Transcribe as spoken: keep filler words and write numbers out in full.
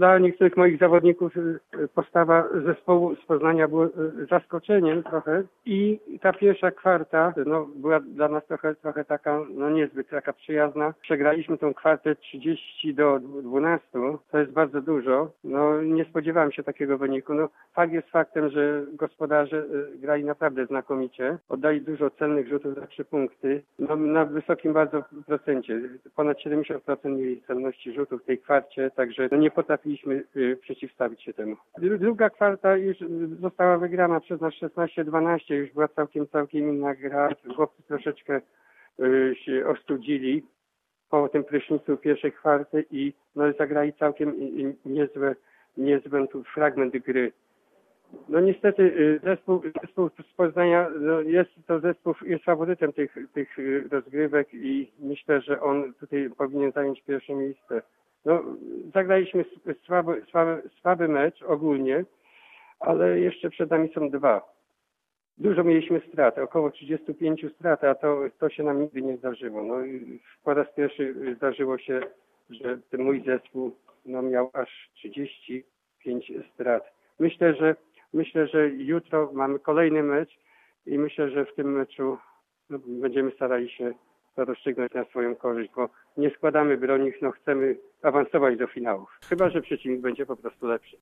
dla niektórych moich zawodników y, postawa zespołu z Poznania była y, zaskoczeniem trochę i ta pierwsza kwarta no, była dla nas trochę, trochę taka, no niezbyt taka przyjazna. Przegraliśmy tą kwartę trzydzieści do dwunastu, to jest bardzo dużo. No nie spodziewałem się takiego wyniku. No fakt jest faktem, że gospodarze y, grali naprawdę znakomicie. Oddali dużo celnych rzutów za trzy punkty. No, na wysokim bardzo procencie. Ponad siedemdziesiąt procent mieli celności rzutów w tej kwarcie, także no, nie potrafiliśmy y, przeciwstawić się temu. Druga kwarta już została wygrana przez nas szesnaście dwanaście. Już była całkiem, całkiem inna gra. Chłopcy troszeczkę y, się ostudzili po tym prysznicu pierwszej kwarty i no, zagrali całkiem niezłe, niezły fragment gry. No niestety zespół, zespół z Poznania no, jest to zespół, jest faworytem tych, tych rozgrywek i myślę, że on tutaj powinien zająć pierwsze miejsce. No, zagraliśmy słaby, słaby, słaby mecz ogólnie, ale jeszcze przed nami są dwa. Dużo mieliśmy strat, około trzydzieści pięć strat, a to, to się nam nigdy nie zdarzyło. No, po raz pierwszy zdarzyło się, że ten mój zespół no, miał aż trzydzieści pięć strat. Myślę, że myślę, że jutro mamy kolejny mecz i myślę, że w tym meczu no, będziemy starali się to rozstrzygnąć na swoją korzyść, bo nie składamy broni, no chcemy awansować do finałów. Chyba że przeciwnik będzie po prostu lepszy.